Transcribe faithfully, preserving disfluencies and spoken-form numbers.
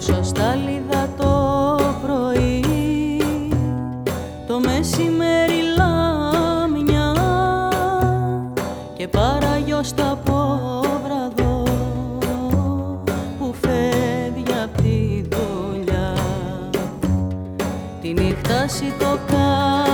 τόσο στάλιδα το πρωί, το μεσημέρι λάμια και παραγιώ στα πόβραδο που φεύγει απ' τη δουλειά. Τη νύχτα σηκώ